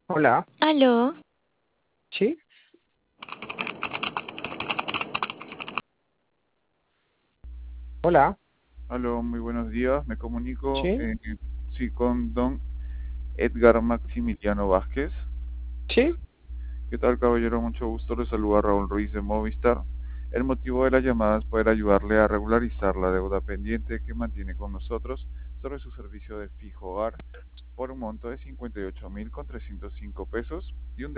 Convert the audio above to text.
Hola, Aló, ¿sí? Hola, Aló, muy buenos días. Me comunico ¿sí? sí, con don Edgar Maximiliano Vázquez. ¿Sí? ¿Qué tal, caballero? Mucho gusto. Le saluda Raúl Ruiz de Movistar. El motivo de la llamada es poder ayudarle a regularizar la deuda pendiente que mantiene con nosotros sobre su servicio de fijo hogar por un monto de 58.305 pesos y un